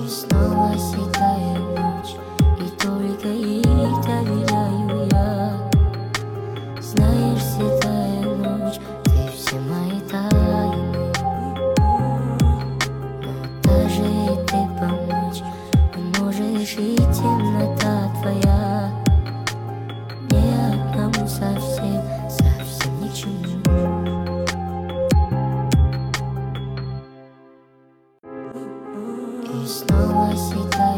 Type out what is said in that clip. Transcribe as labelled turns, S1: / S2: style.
S1: И снова седая ночь, и только ей доверяю я. Знаешь, седая ночь, ты все мои тайны, но даже и ты помочь не можешь, и темнота твоя мне одному совсем, совсем ни к чему. И снова седая